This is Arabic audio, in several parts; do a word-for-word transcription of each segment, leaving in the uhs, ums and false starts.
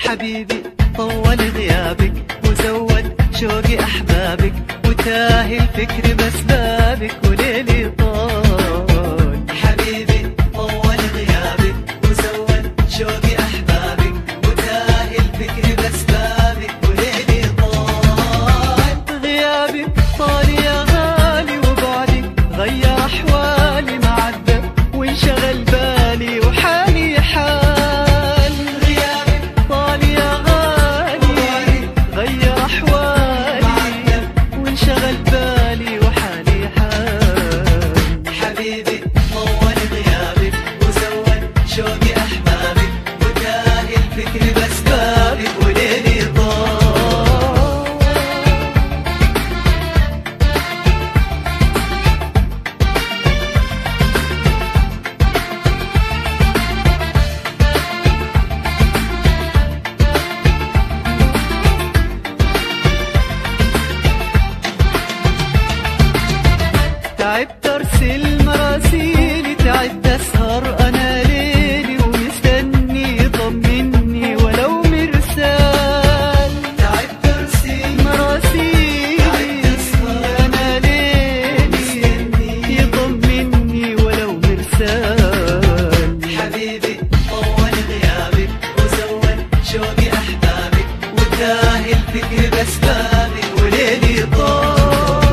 حبيبي طول غيابك وزود شوقي أحبابك وتاهي الفكر بأسبابك وليلي طال. حبيبي طول غيابك وزود شوقي أحبابك وتاهي الفكر بأسبابك وليلي طال. غيابك طال يا غالي وبعدك غير أحوالي معذب وانشغل بالي وحالي حال. غيابك طال يا غالي غير أحوالي وانشغل بالي وحالي حال. حبيبي طول غيابك وزود شوقي أحبابك وتاهي الفكر بأسبابك وليلي طال. تعبت ارسل مراسيلي تعبت اسهر انا ليلي ومستني يطمني ولو مرسال. تعبت ارسل مراسيلي انا ليلي يطمني ولو مرسال. حبيبي طول غيابك وزود شوقي احبابك وتاهي الفكر بأسبابك وليلي طال.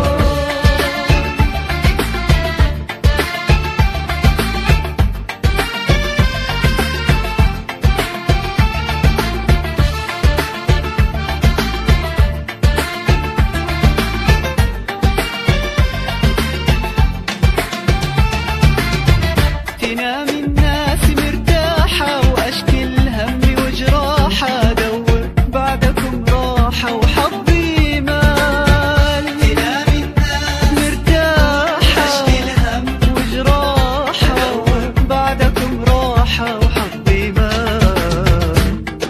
تنام الناس مرتاحة وأشكي الهم وجراحة أدور بعدكم راحة وحظي مال. تنام الناس مرتاحة وأشكي الهم وجراحة أدور بعدكم راحة وحظي مال.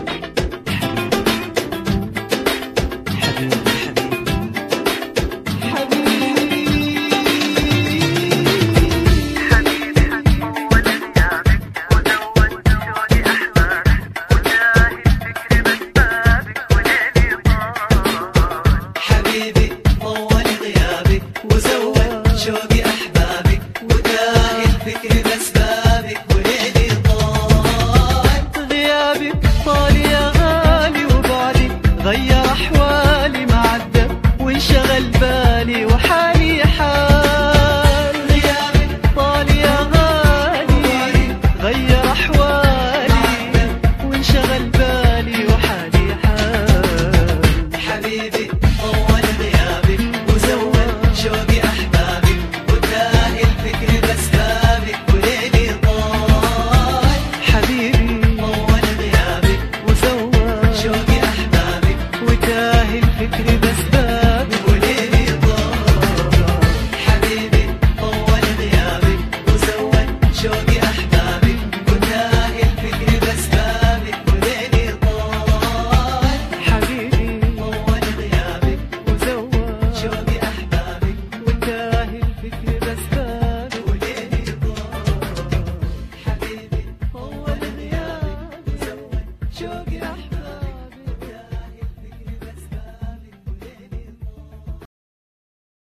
حبيبي شوقي أحبابك وتاهي الفكر بأسبابك وليلي طال. غيابك طال يا غالي وبعدك غير أحوالي معذب وانشغل بالي وحالي حال.